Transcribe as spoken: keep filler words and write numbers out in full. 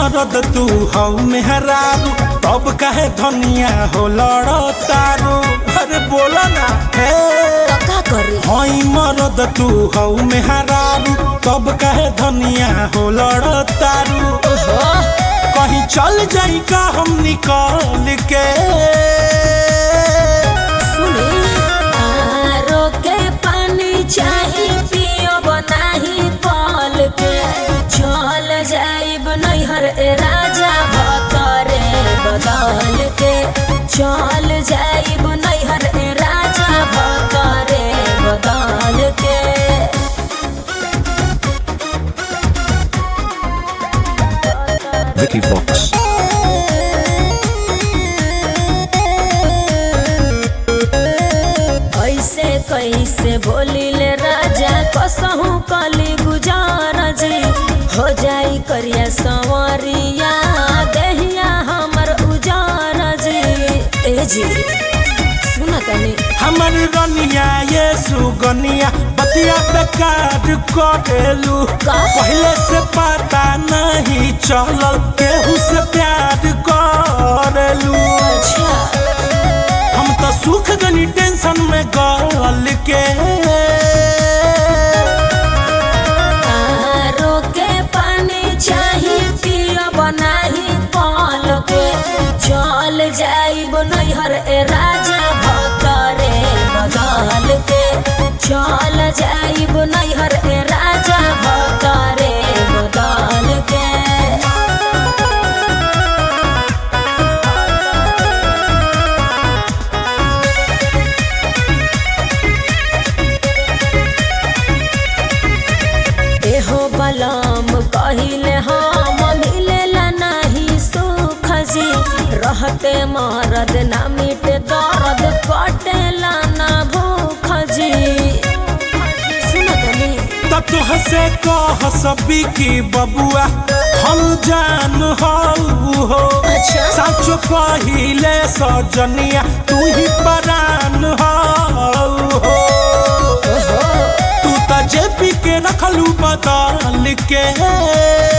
मरद तू हौ मेहरारू तब कहे धनिया हो लड़तारू। अरे बोला ना हे का करी हई मरद तू हौ मेहरारू तब कहे धनिया हो लड़तारू। कहीं चल जाई का हम निकल के सुनी आरो के पानी चाही पियो बनाही कल के चल जाइब नैहर ए राजा भतरे बदल के चल जाइब नैहर ए राजा भतरे बदल के। Vicky Vox. ऐसे कैसे बोलिले राजा कसहू कली गुजार जी हो जाई करिया संवरिया देहिया हमर उजार जी। ए जी सुना तनी हमर रनिया ये सुगनिया बतिया बेकार करेलू। पहले से पता नहीं चलल केहू से प्यार करेलू। अच्छा हम तो सुख गनी टेंशन में गल के आरो के पानी चाही पियो बनाही कल के चल जाइब नैहर ए राजा भतरे बदल के चल जाइब नैहर ए राजा भतरे बदल के। एहो बलम कहिले हम मिलेला नहीं सुख जी रहते मरद ना मिटे दर्द कटेला ना भूख जी। सुनतनी तो तुहसे कह सबी की बबुआ हम जान हऊ हो। अच्छा सच कहिले सजनिया तू ही परान हऊ हो। तू तो जेपी के रखलू बदल के